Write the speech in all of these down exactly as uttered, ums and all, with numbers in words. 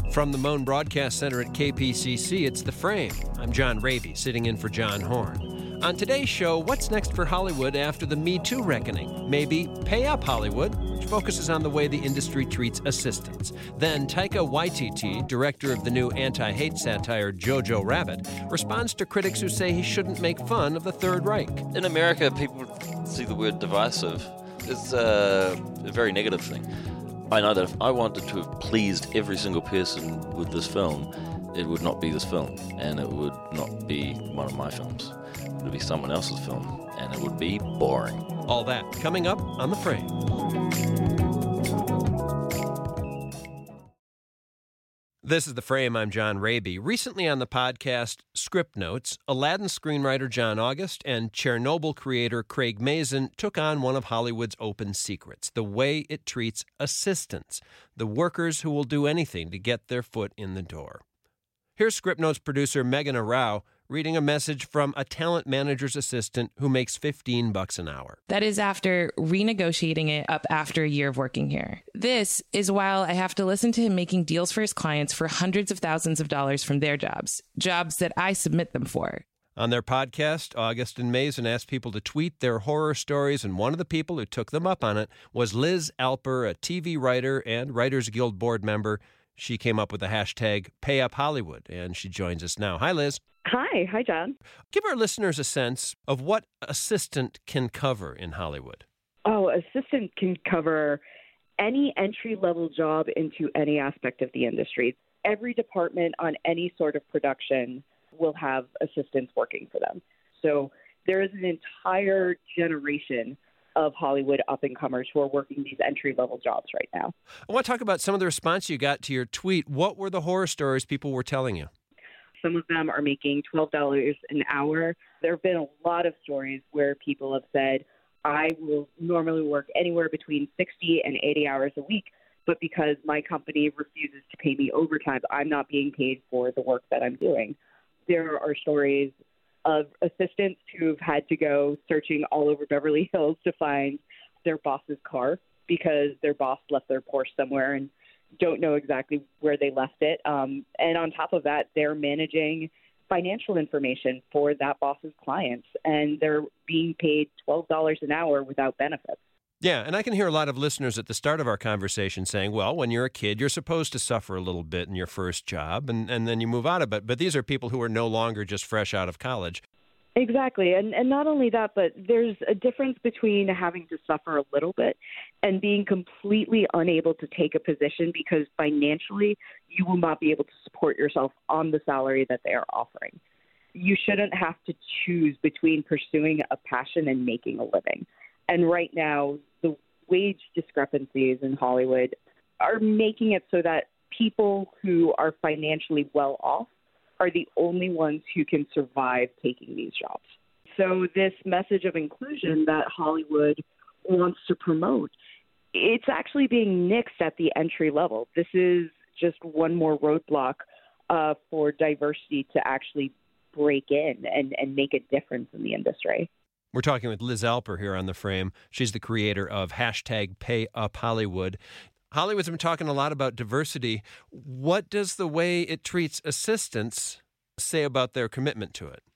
From the Moan Broadcast Center at K P C C, it's The Frame. I'm John Raby, sitting in for John Horn. On today's show, what's next for Hollywood after the Me Too reckoning? Maybe Pay Up Hollywood, which focuses on the way the industry treats assistants. Then Taika Waititi, director of the new anti-hate satire Jojo Rabbit, responds to critics who say he shouldn't make fun of the Third Reich. In America, people see the word divisive as uh, a very negative thing. I know that if I wanted to have pleased every single person with this film, it would not be this film, and it would not be one of my films. It would be someone else's film, and it would be boring. All that coming up on The Frame. This is The Frame. I'm John Raby. Recently on the podcast Script Notes, Aladdin screenwriter John August and Chernobyl creator Craig Mazin took on one of Hollywood's open secrets, the way it treats assistants, the workers who will do anything to get their foot in the door. Here's Script Notes producer Megan Arau reading a message from a talent manager's assistant who makes fifteen bucks an hour. That is after renegotiating it up after a year of working here. This is while I have to listen to him making deals for his clients for hundreds of thousands of dollars from their jobs, jobs that I submit them for. On their podcast, August and Mazin asked people to tweet their horror stories, and one of the people who took them up on it was Liz Alper, a T V writer and Writers Guild board member. She came up with the hashtag PayUpHollywood, and she joins us now. Hi, Liz. Hi. Hi, John. Give our listeners a sense of what assistant can cover in Hollywood. Oh, assistant can cover any entry-level job into any aspect of the industry. Every department on any sort of production will have assistants working for them. So there is an entire generation of Hollywood up-and-comers who are working these entry-level jobs right now. I want to talk about some of the response you got to your tweet. What were the horror stories people were telling you? Some of them are making twelve dollars an hour. There have been a lot of stories where people have said, I will normally work anywhere between sixty and eighty hours a week, but because my company refuses to pay me overtime, I'm not being paid for the work that I'm doing. There are stories of assistants who've had to go searching all over Beverly Hills to find their boss's car because their boss left their Porsche somewhere and don't know exactly where they left it. Um, and on top of that, they're managing financial information for that boss's clients, and they're being paid twelve dollars an hour without benefits. Yeah, and I can hear a lot of listeners at the start of our conversation saying, well, when you're a kid, you're supposed to suffer a little bit in your first job, and, and then you move out of it. But these are people who are no longer just fresh out of college. Exactly. And and not only that, but there's a difference between having to suffer a little bit and being completely unable to take a position because financially you will not be able to support yourself on the salary that they are offering. You shouldn't have to choose between pursuing a passion and making a living. And right now, the wage discrepancies in Hollywood are making it so that people who are financially well off are the only ones who can survive taking these jobs. So this message of inclusion that Hollywood wants to promote, it's actually being nixed at the entry level. This is just one more roadblock uh, for diversity to actually break in and, and make a difference in the industry. We're talking with Liz Alper here on The Frame. She's the creator of hashtag PayUpHollywood. Hollywood's been talking a lot about diversity. What does the way it treats assistants say about their commitment to it?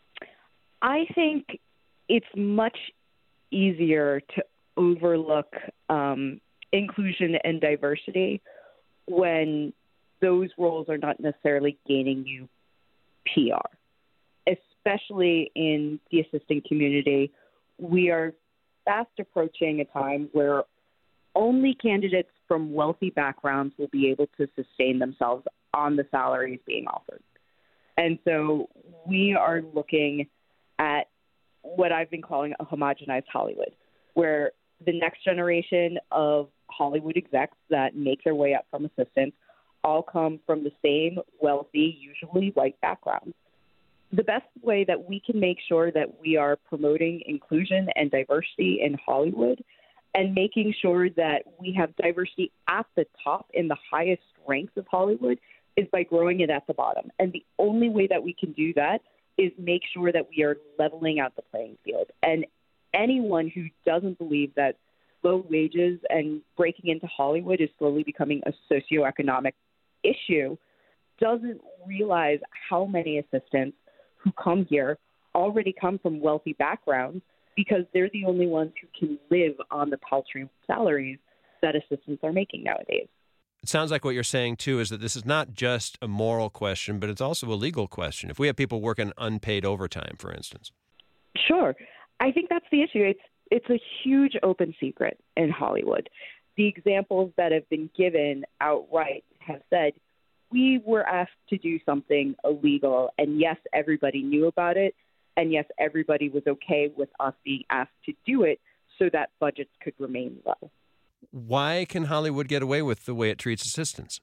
I think it's much easier to overlook um, inclusion and diversity when those roles are not necessarily gaining you P R. Especially in the assistant community, we are fast approaching a time where only candidates from wealthy backgrounds will be able to sustain themselves on the salaries being offered. And so we are looking at what I've been calling a homogenized Hollywood, where the next generation of Hollywood execs that make their way up from assistants all come from the same wealthy, usually white backgrounds. The best way that we can make sure that we are promoting inclusion and diversity in Hollywood and making sure that we have diversity at the top in the highest ranks of Hollywood is by growing it at the bottom. And the only way that we can do that is make sure that we are leveling out the playing field. And anyone who doesn't believe that low wages and breaking into Hollywood is slowly becoming a socioeconomic issue doesn't realize how many assistants who come here already come from wealthy backgrounds because they're the only ones who can live on the paltry salaries that assistants are making nowadays. It sounds like what you're saying, too, is that this is not just a moral question, but it's also a legal question. If we have people working unpaid overtime, for instance. Sure. I think that's the issue. It's it's a huge open secret in Hollywood. The examples that have been given outright have said, we were asked to do something illegal, and yes, everybody knew about it, and yes, everybody was okay with us being asked to do it so that budgets could remain low. Why can Hollywood get away with the way it treats assistants?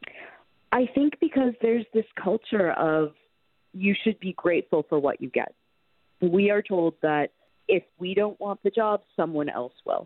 I think because there's this culture of you should be grateful for what you get. We are told that if we don't want the job, someone else will.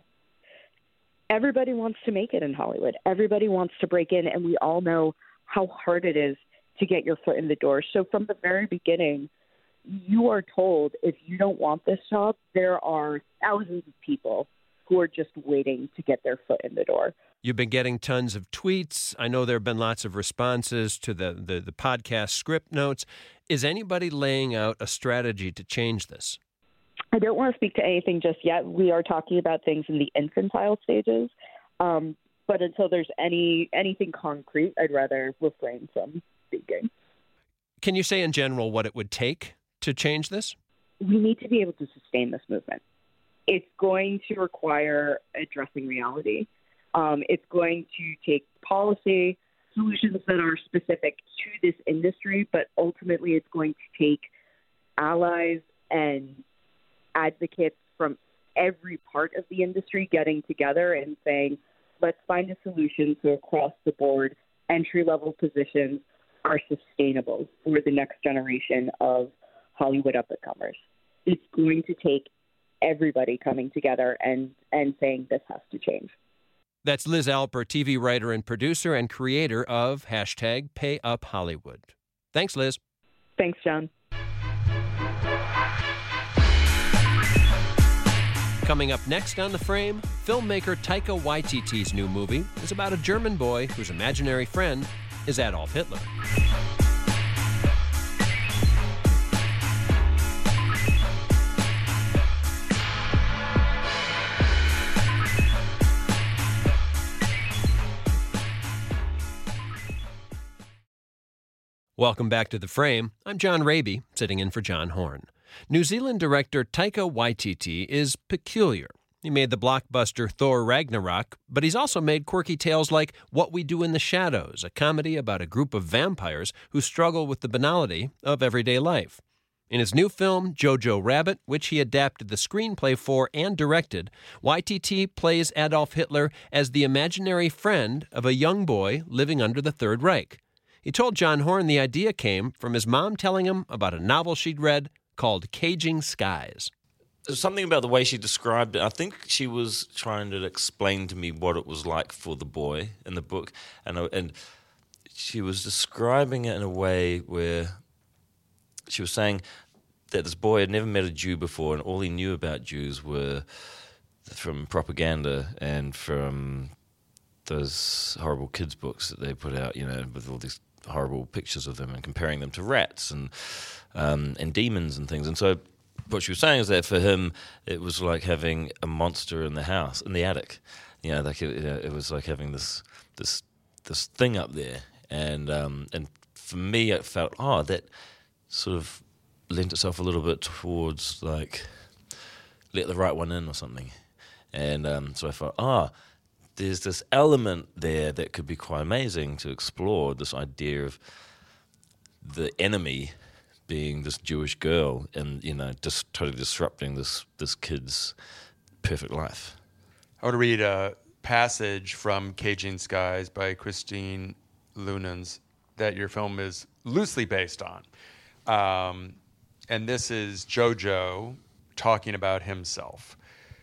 Everybody wants to make it in Hollywood. Everybody wants to break in, and we all know how hard it is to get your foot in the door. So from the very beginning, you are told if you don't want this job, there are thousands of people who are just waiting to get their foot in the door. You've been getting tons of tweets. I know there have been lots of responses to the, the, the podcast script notes. Is anybody laying out a strategy to change this? I don't want to speak to anything just yet. We are talking about things in the infantile stages. Um, but until there's any anything concrete, I'd rather refrain from speaking. Can you say in general what it would take to change this? We need to be able to sustain this movement. It's going to require addressing reality. Um, it's going to take policy solutions that are specific to this industry, but ultimately it's going to take allies and advocates from every part of the industry getting together and saying, let's find a solution so across the board, entry-level positions are sustainable for the next generation of Hollywood up-and-comers. It's going to take everybody coming together and, and saying this has to change. That's Liz Alper, T V writer and producer and creator of hashtag Pay Up Hollywood. Thanks, Liz. Thanks, John. Coming up next on The Frame, filmmaker Taika Waititi's new movie is about a German boy whose imaginary friend is Adolf Hitler. Welcome back to The Frame. I'm John Raby, sitting in for John Horn. New Zealand director Taika Waititi is peculiar. He made the blockbuster Thor Ragnarok, but he's also made quirky tales like What We Do in the Shadows, a comedy about a group of vampires who struggle with the banality of everyday life. In his new film, Jojo Rabbit, which he adapted the screenplay for and directed, Waititi plays Adolf Hitler as the imaginary friend of a young boy living under the Third Reich. He told John Horn the idea came from his mom telling him about a novel she'd read called Caging Skies. There's something about the way she described it. I think she was trying to explain to me what it was like for the boy in the book. And, and she was describing it in a way where she was saying that this boy had never met a Jew before, and all he knew about Jews were from propaganda and from those horrible kids' books that they put out, you know, with all these horrible pictures of them and comparing them to rats and um, and demons and things. And so what she was saying is that for him, it was like having a monster in the house, in the attic. You know, like it, it was like having this this this thing up there. And um, and for me, it felt, oh, that sort of lent itself a little bit towards like let the right one in or something. And um, so I thought, ah, oh, there's this element there that could be quite amazing to explore, this idea of the enemy being this Jewish girl and, you know, just totally disrupting this, this kid's perfect life. I want to read a passage from Caging Skies by Christine Lunens that your film is loosely based on. Um, and this is Jojo talking about himself.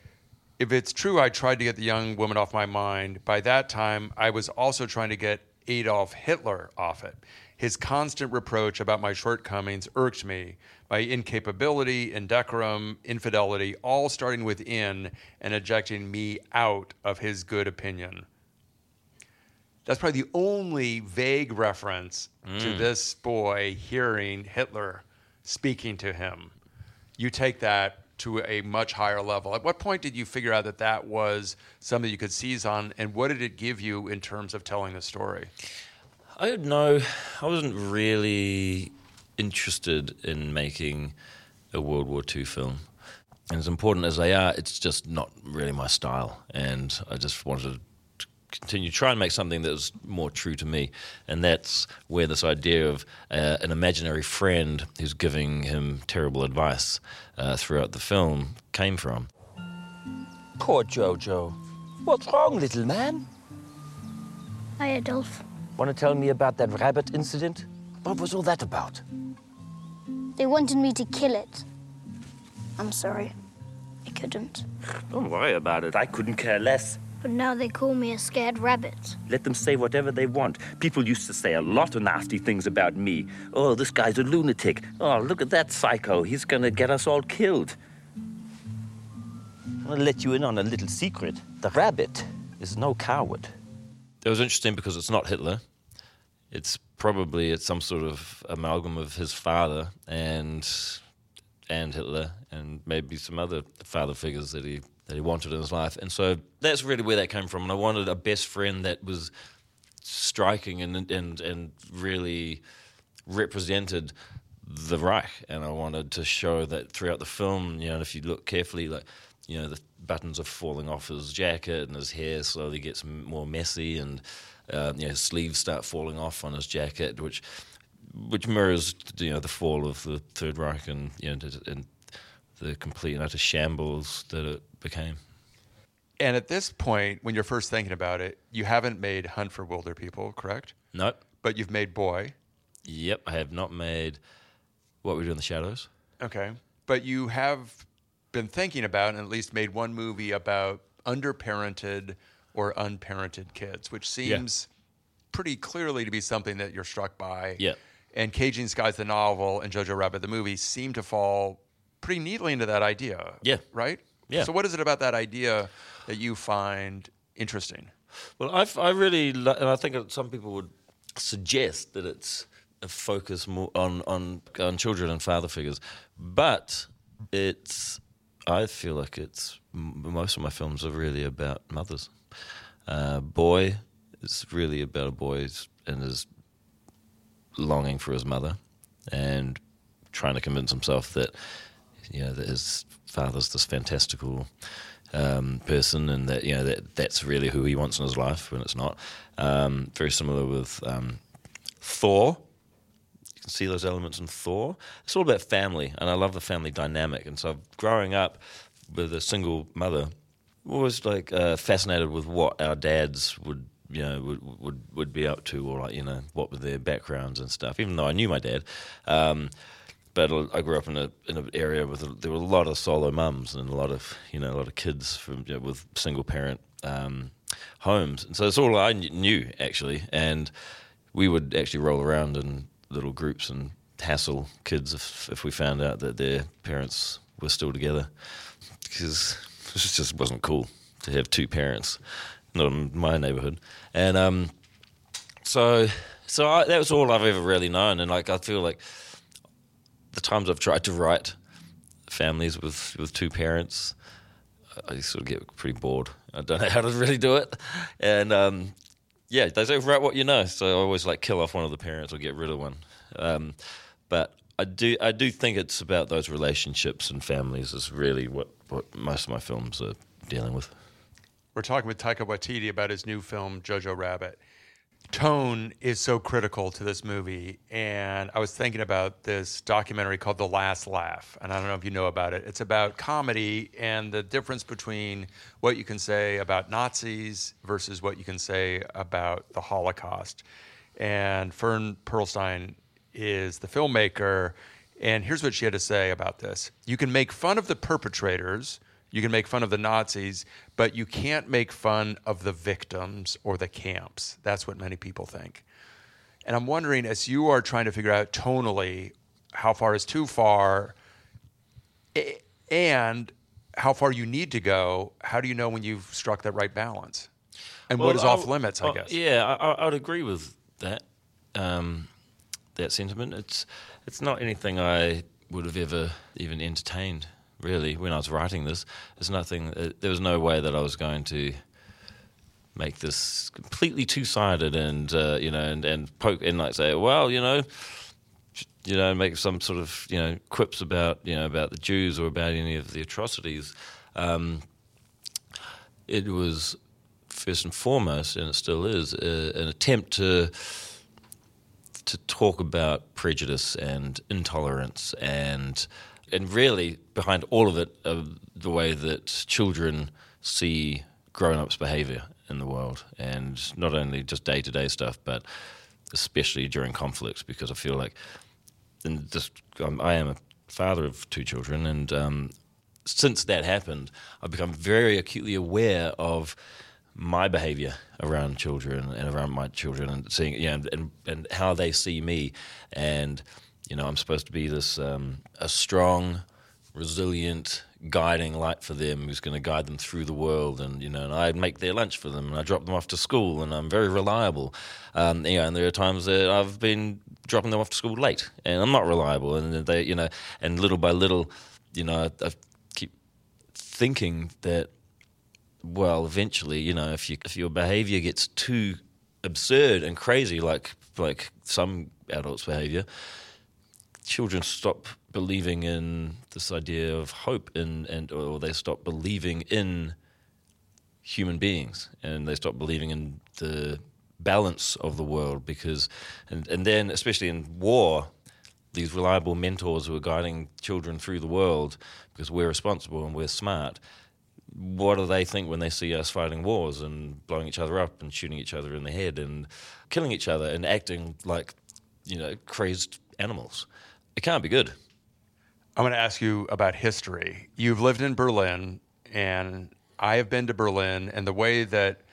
If it's true I tried to get the young woman off my mind, by that time I was also trying to get Adolf Hitler off it. His constant reproach about my shortcomings irked me. My incapability, indecorum, infidelity, all starting within and ejecting me out of his good opinion. That's probably the only vague reference mm. to this boy hearing Hitler speaking to him. You take that to a much higher level. At what point did you figure out that that was something you could seize on, and what did it give you in terms of telling the story? I don't know. I wasn't really interested in making a World War Two film. And as important as they are, it's just not really my style. And I just wanted to continue to try and make something that was more true to me. And that's where this idea of uh, an imaginary friend who's giving him terrible advice uh, throughout the film came from. Poor Jojo. What's wrong, little man? Hi, Adolf. Want to tell me about that rabbit incident? What was all that about? They wanted me to kill it. I'm sorry. I couldn't. Don't worry about it. I couldn't care less. But now they call me a scared rabbit. Let them say whatever they want. People used to say a lot of nasty things about me. Oh, this guy's a lunatic. Oh, look at that psycho. He's gonna get us all killed. I'll let you in on a little secret. The rabbit is no coward. It was interesting because it's not Hitler. It's probably it's some sort of amalgam of his father and and Hitler and maybe some other father figures that he that he wanted in his life. And so that's really where that came from. And I wanted a best friend that was striking and and and really represented the Reich. And I wanted to show that throughout the film, you know, if you look carefully, like, you know, the buttons are falling off his jacket and his hair slowly gets more messy, and uh, you know, his sleeves start falling off on his jacket, which which mirrors, you know, the fall of the Third Reich and, you know, and the complete and utter shambles that it became. And at this point, when you're first thinking about it, you haven't made Hunt for Wilder People, correct? No. But you've made Boy. Yep, I have not made What We Do in the Shadows. Okay. But you have been thinking about and at least made one movie about underparented or unparented kids, which seems yeah. pretty clearly to be something that you're struck by. Yeah. And Caging Skies, the novel, and Jojo Rabbit, the movie, seem to fall pretty neatly into that idea. Yeah. Right? Yeah. So what is it about that idea that you find interesting? Well, I've, I really, lo- and I think some people would suggest that it's a focus more on, on, on children and father figures. But it's, I feel like it's, most of my films are really about mothers. Uh, Boy is really about a boy and his longing for his mother and trying to convince himself that, you know, that his father's this fantastical um, person, and that, you know, that that's really who he wants in his life when it's not. Um, very similar with um, Thor. You can see those elements in Thor. It's all about family, and I love the family dynamic. And so, growing up with a single mother, always like uh, fascinated with what our dads would, you know, would, would would be up to, or like, you know, what were their backgrounds and stuff. Even though I knew my dad, um, but I grew up in a in an area with a, there were a lot of solo mums and a lot of, you know, a lot of kids from, you know, with single parent um, homes, and so it's all I knew actually. And we would actually roll around in little groups and hassle kids if if we found out that their parents were still together, because it just wasn't cool to have two parents, not in my neighborhood. And um, so so I, that was all I've ever really known. And like, I feel like the times I've tried to write families with, with two parents, I sort of get pretty bored. I don't know how to really do it. And um, yeah, they say write what you know. So I always like kill off one of the parents or get rid of one. Um, but I do I do think it's about those relationships and families is really what, what most of my films are dealing with. We're talking with Taika Waititi about his new film, Jojo Rabbit. Tone is so critical to this movie, and I was thinking about this documentary called The Last Laugh, and I don't know if you know about it. It's about comedy and the difference between what you can say about Nazis versus what you can say about the Holocaust. And Fern Perlstein is the filmmaker, and here's what she had to say about this. You can make fun of the perpetrators, you can make fun of the Nazis, but you can't make fun of the victims or the camps. That's what many people think. And I'm wondering, as you are trying to figure out tonally how far is too far and how far you need to go, how do you know when you've struck that right balance? And Well, what is I- off limits, I I- guess. Yeah, I, I- I'd agree with that. Um, that sentiment. It's it's not anything I would have ever even entertained. Really, when I was writing this, there's nothing. Uh, there was no way that I was going to make this completely two-sided and uh, you know and, and poke and like say, well, you know, you know, make some sort of you know quips about you know about the Jews or about any of the atrocities. Um, it was first and foremost, and it still is, uh, an attempt to to talk about prejudice and intolerance and and really behind all of it, uh, the way that children see grown-ups' behaviour in the world, and not only just day-to-day stuff, but especially during conflicts, because I feel like, and this, um, I am a father of two children, and um, since that happened, I've become very acutely aware of my behaviour around children and around my children, and seeing, you know, and and how they see me, and you know, I'm supposed to be this um, a strong, resilient, guiding light for them, who's going to guide them through the world, and you know, and I make their lunch for them, and I drop them off to school, and I'm very reliable. Um, you know, and there are times that I've been dropping them off to school late, and I'm not reliable, and they, you know, and little by little, you know, I, I keep thinking that, well, eventually, you know, if you if your behaviour gets too absurd and crazy, like like some adults' behaviour, children stop believing in this idea of hope, in, and or they stop believing in human beings, and they stop believing in the balance of the world, because and, and then especially in war, these reliable mentors who are guiding children through the world because we're responsible and we're smart, what do they think when they see us fighting wars and blowing each other up and shooting each other in the head and killing each other and acting like, you know, crazed animals? It can't be good. I'm going to ask you about history. You've lived in Berlin, and I have been to Berlin, and the way that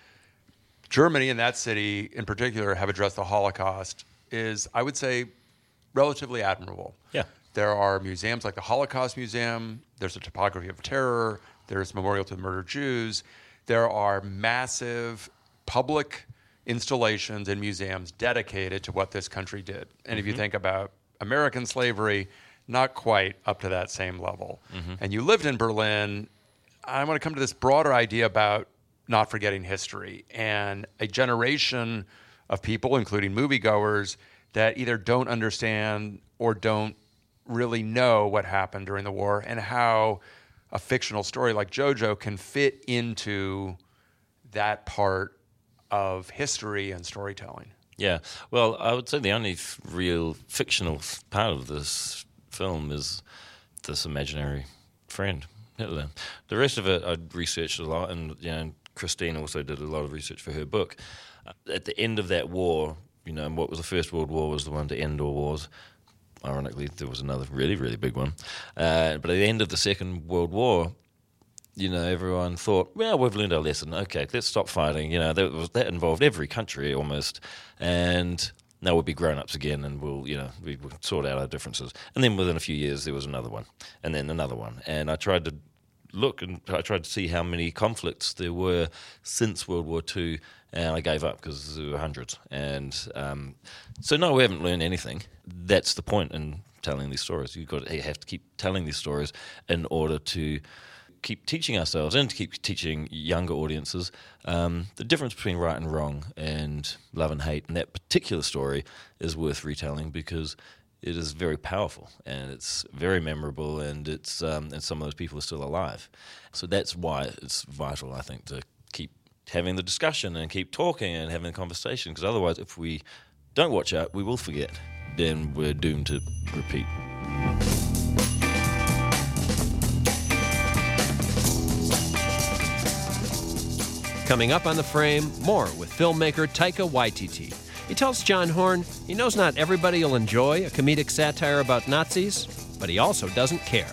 Germany and that city in particular have addressed the Holocaust is, I would say, relatively admirable. Yeah. There are museums like the Holocaust Museum. There's a topography of terror. There's Memorial to the Murdered Jews. There are massive public installations and museums dedicated to what this country did. And mm-hmm. if you think about American slavery, not quite up to that same level. Mm-hmm. And you lived in Berlin. I want to come to this broader idea about not forgetting history and a generation of people, including moviegoers, that either don't understand or don't really know what happened during the war, and how a fictional story like JoJo can fit into that part of history and storytelling. Yeah, well, I would say the only f- real fictional part of this film is this imaginary friend, Hitler. The rest of it, I'd researched a lot, and you know, Christine also did a lot of research for her book. Uh, at the end of that war, you know, what was the First World War was the one to end all wars. Ironically, there was another really, really big one. Uh, but at the end of the Second World War, you know, everyone thought, well, we've learned our lesson. Okay, let's stop fighting. You know, that, was, that involved every country almost. And now we'll be grown-ups again, and we'll, you know, we we'll sort out our differences. And then within a few years, there was another one, and then another one. And I tried to look, and I tried to see how many conflicts there were since World War Two, and I gave up because there were hundreds. And um, so, no, we haven't learned anything. That's the point in telling these stories. You've got to, you have to keep telling these stories in order to keep teaching ourselves and to keep teaching younger audiences um, the difference between right and wrong and love and hate. And that particular story is worth retelling because it is very powerful and it's very memorable, and it's um, and some of those people are still alive. So that's why it's vital, I think, to keep having the discussion and keep talking and having the conversation, because otherwise, if we don't watch out, we will forget. Then we're doomed to repeat. Coming up on The Frame, more with filmmaker Taika Waititi. He tells John Horn he knows not everybody will enjoy a comedic satire about Nazis, but he also doesn't care.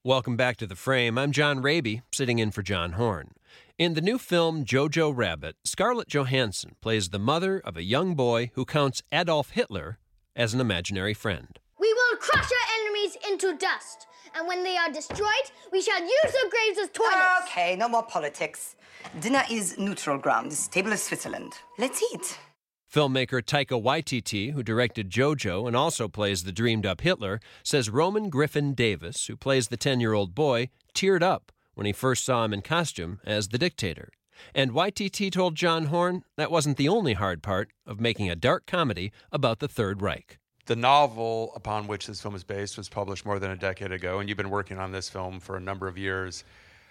Welcome back to The Frame. I'm John Raby, sitting in for John Horn. In the new film Jojo Rabbit, Scarlett Johansson plays the mother of a young boy who counts Adolf Hitler as an imaginary friend. We will crush our enemies into dust, and when they are destroyed, we shall use their graves as toilets. Okay, no more politics. Dinner is neutral ground. This table is Switzerland. Let's eat. Filmmaker Taika Waititi, who directed Jojo and also plays the dreamed-up Hitler, says Roman Griffin Davis, who plays the ten-year-old boy, teared up when he first saw him in costume as the dictator. And Waititi told John Horn that wasn't the only hard part of making a dark comedy about the Third Reich. The novel upon which this film is based was published more than a decade ago, and you've been working on this film for a number of years.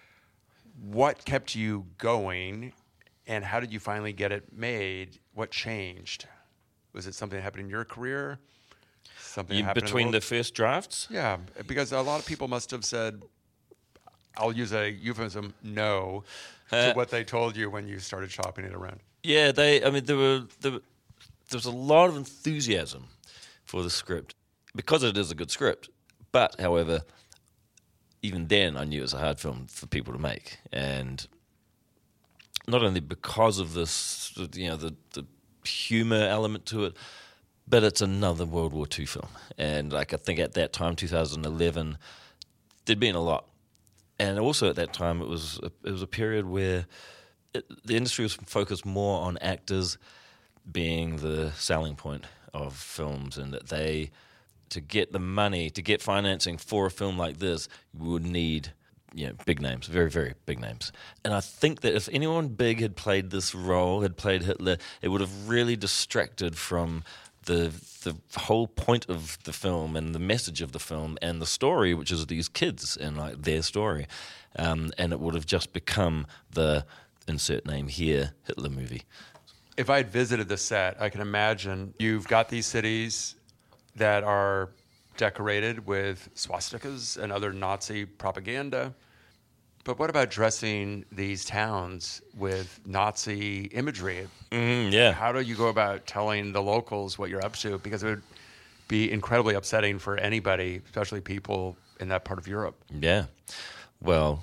What kept you going, and how did you finally get it made? What changed? Was it something that happened in your career? Something You, that happened between in the, the, world? first drafts? Yeah, because a lot of people must have said, I'll use a euphemism, no, Uh, to what they told you when you started shopping it around. Yeah, they. I mean, there were there, were- there was a lot of enthusiasm for the script because it is a good script. But, however, even then, I knew it was a hard film for people to make, and not only because of this, you know, the the humor element to it, but it's another World War Two film, and like I think at that time, two thousand eleven, there'd been a lot. And also at that time, it was a, it was a period where it, the industry was focused more on actors being the selling point of films, and that they, to get the money, to get financing for a film like this, you would need, you know, big names, very, very big names. And I think that if anyone big had played this role, had played Hitler, it would have really distracted from the the whole point of the film and the message of the film and the story, which is these kids and like their story, um, and it would have just become the insert name here Hitler movie. If I had visited the set, I can imagine you've got these cities that are decorated with swastikas and other Nazi propaganda. But what about dressing these towns with Nazi imagery? Mm, yeah. How do you go about telling the locals what you're up to? Because it would be incredibly upsetting for anybody, especially people in that part of Europe. Yeah. Well,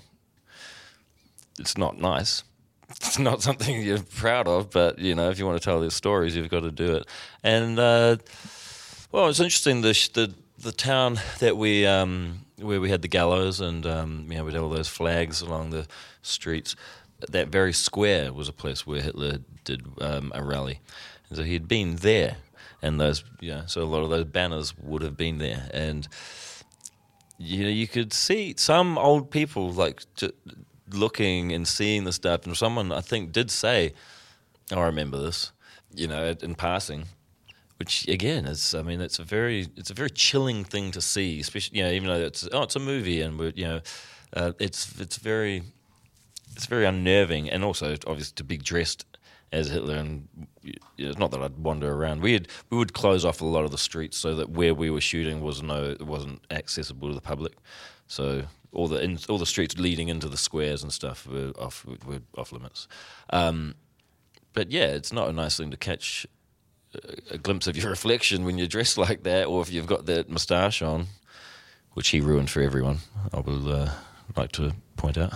it's not nice. It's not something you're proud of, but, you know, if you want to tell these stories, you've got to do it. And, uh, well, it's interesting, the, the the town that we, um, where we had the gallows and, um, you know, we had all those flags along the streets, that very square was a place where Hitler did um, a rally. And so he'd been there, and those, you know, so a lot of those banners would have been there. And, you know, you could see some old people, like, j- looking and seeing the stuff, and someone I think did say, oh, I remember this, you know, in passing, which again is, I mean, it's a very, it's a very chilling thing to see, especially, you know, even though it's, oh, it's a movie, and we're, you know, uh, it's, it's very, it's very unnerving, and also obviously to be dressed as Hitler, and you know, it's not that I'd wander around. We had, we would close off a lot of the streets so that where we were shooting was no, it wasn't accessible to the public, so. All the in, all the streets leading into the squares and stuff were off were off limits, um, but yeah, it's not a nice thing to catch a, a glimpse of your reflection when you're dressed like that, or if you've got that moustache on, which he ruined for everyone. I would uh, like to point out.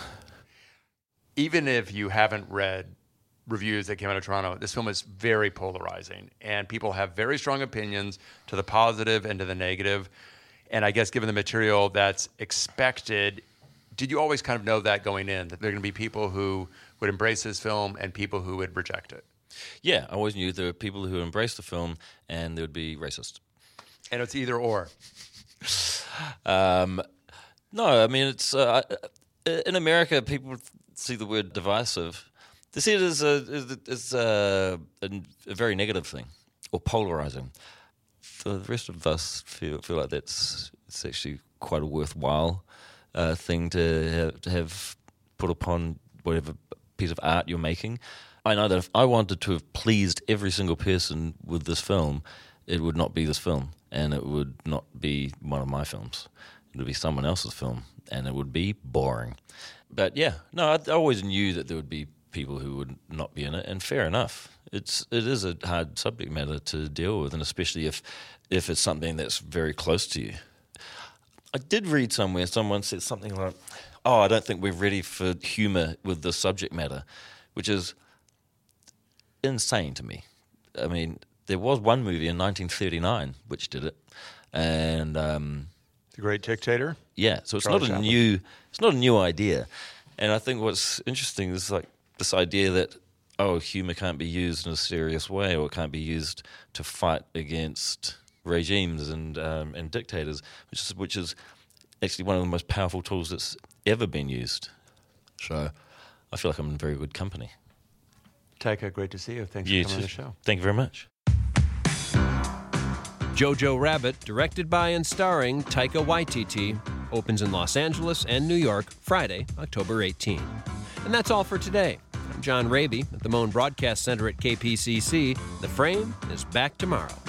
Even if you haven't read reviews that came out of Toronto, this film is very polarizing, and people have very strong opinions to the positive and to the negative. And I guess given the material that's expected, did you always kind of know that going in, that there are going to be people who would embrace this film and people who would reject it? Yeah, I always knew there were people who embraced the film and there would be racist. And it's either or. um, no, I mean, it's uh, in America, people see the word divisive. They see it as a, as a, a, a very negative thing, or polarizing. For the rest of us, feel feel like that's it's actually quite a worthwhile uh, thing to have, to have put upon whatever piece of art you're making. I know that if I wanted to have pleased every single person with this film, it would not be this film, and it would not be one of my films. It would be someone else's film, and it would be boring. But yeah, no, I, I always knew that there would be people who would not be in it, and fair enough. It's it is a hard subject matter to deal with, and especially if if it's something that's very close to you. I did read somewhere, someone said something like, oh, I don't think we're ready for humour with the subject matter, which is insane to me. I mean, there was one movie in nineteen thirty-nine which did it, and um, The Great Dictator. Yeah, so it's Charlie not a Chaplin. new, it's not a new idea, and I think what's interesting is like this idea that oh, humour can't be used in a serious way, or it can't be used to fight against regimes and um, and dictators, which is which is actually one of the most powerful tools that's ever been used. So I feel like I'm in very good company. Taika, great to see you. Thanks You for coming on too. the show. Thank you very much. Jojo Rabbit, directed by and starring Taika Waititi, opens in Los Angeles and New York Friday, October eighteenth. And that's all for today. I'm John Raby at the Moen Broadcast Center at K P C C. The Frame is back tomorrow.